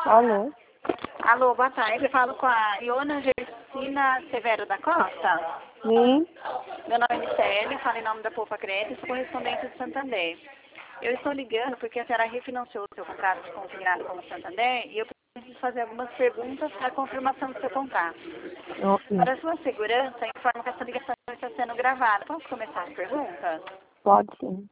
Alô? Alô, boa tarde. Eu falo com a Iona Gersina Severo da Costa. Sim. Meu nome é Michele, eu falo em nome da Poupa Crédito, correspondente do Santander. Eu estou ligando porque a senhora refinanciou o seu contrato de consignado com o Santander e eu preciso fazer algumas perguntas para a confirmação do seu contrato. Ok. Para sua segurança, informo que essa ligação está sendo gravada. Posso começar as perguntas? Pode sim.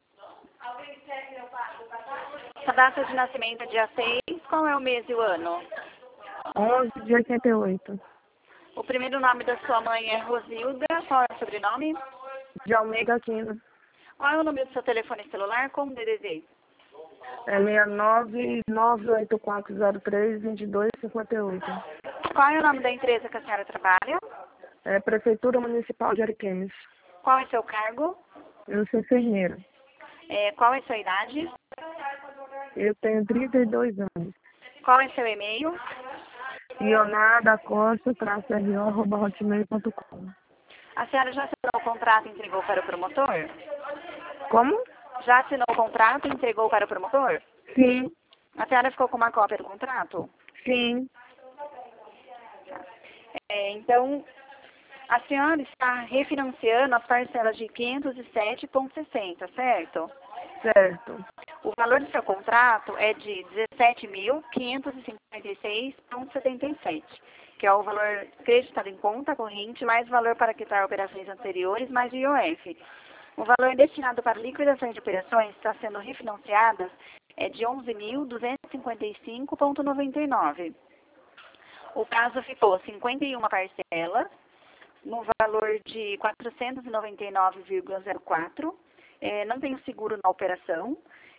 Sua data de nascimento é dia 6. Qual é o mês e o ano? 11 de 88. O primeiro nome da sua mãe é Rosilda. Qual é o sobrenome? De Almeida Aquino. Qual é o número do seu telefone celular com o DDD? É 69-98403-2258. Qual é o nome da empresa que a senhora trabalha? É Prefeitura Municipal de Ariquemes. Qual é o seu cargo? Eu sou enfermeira. Qual é a sua idade? Eu tenho 32 anos. Qual é seu e-mail? ionadacosta-ro@hotmail.com. A senhora já assinou o contrato e entregou para o promotor? Como? Já assinou o contrato e entregou para o promotor? Sim. A senhora ficou com uma cópia do contrato? Sim. Então, a senhora está refinanciando as parcelas de 507,60, certo? Certo. O valor do seu contrato é de 17.556,77, que é o valor creditado em conta corrente, mais valor para quitar operações anteriores, mais o IOF. O valor destinado para liquidação de operações está sendo refinanciadas é de 11.255,99. O prazo ficou 51 parcelas, no valor de 499,04. Não tem seguro na operação.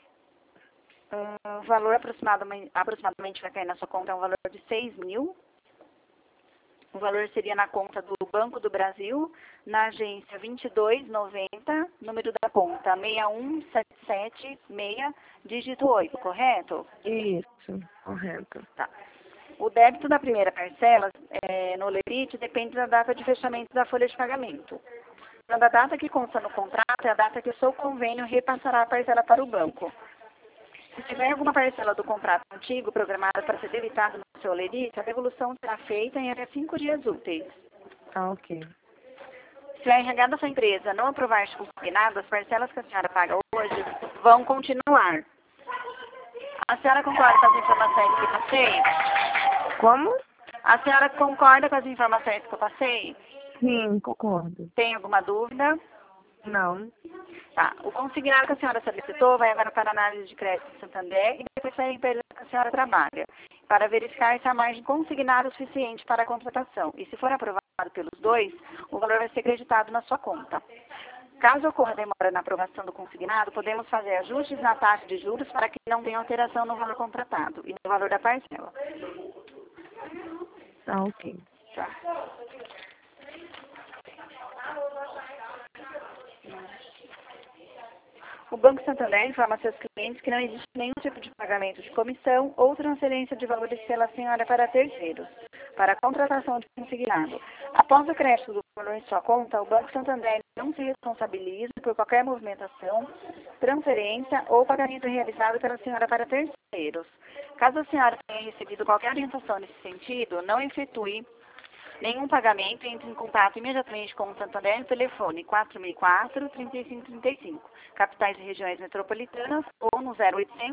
O valor aproximadamente vai cair na sua conta é um valor de 6 mil. O valor seria na conta do Banco do Brasil, na agência 2290, número da conta 61776, dígito 8, correto? Isso. Correto. Tá. O débito da primeira parcela no Lerite depende da data de fechamento da folha de pagamento. Quando a data que consta no contrato é a data que o seu convênio repassará a parcela para o banco. Se tiver alguma parcela do contrato antigo programada para ser debitada no seu Lerite, a devolução será feita em até 5 dias úteis. Tá, ok. Se a RH da sua empresa não aprovar este consignado, as parcelas que a senhora paga hoje vão continuar. A senhora concorda com as informações que eu passei? Como? A senhora concorda com as informações que eu passei? Sim, concordo. Tem alguma dúvida? Não. Tá. O consignado que a senhora solicitou vai agora para a análise de crédito do Santander e depois para a empresa que a senhora trabalha, para verificar se a margem consignada é suficiente para a contratação. E se for aprovado pelos dois, o valor vai ser creditado na sua conta. Caso ocorra demora na aprovação do consignado, podemos fazer ajustes na taxa de juros para que não tenha alteração no valor contratado e no valor da parcela. Tá, ok. Tá. O Banco Santander informa a seus clientes que não existe nenhum tipo de pagamento de comissão ou transferência de valores pela senhora para terceiros, para a contratação de consignado. Após o crédito do valor em sua conta, o Banco Santander não se responsabiliza por qualquer movimentação, transferência ou pagamento realizado pela senhora para terceiros. Caso a senhora tenha recebido qualquer orientação nesse sentido, não efetue nenhum pagamento, entre em contato imediatamente com o Santander no telefone 4004-3535, capitais e regiões metropolitanas, ou no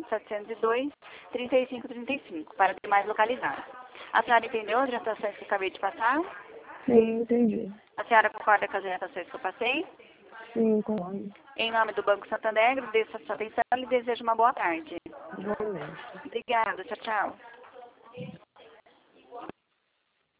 0800-702-3535, para demais localidades. A senhora entendeu as orientações que eu acabei de passar? Sim, entendi. A senhora concorda com as orientações que eu passei? Sim, concordo. Em nome do Banco Santander, agradeço a sua atenção e lhe desejo uma boa tarde. Igualmente. Obrigada, tchau, tchau.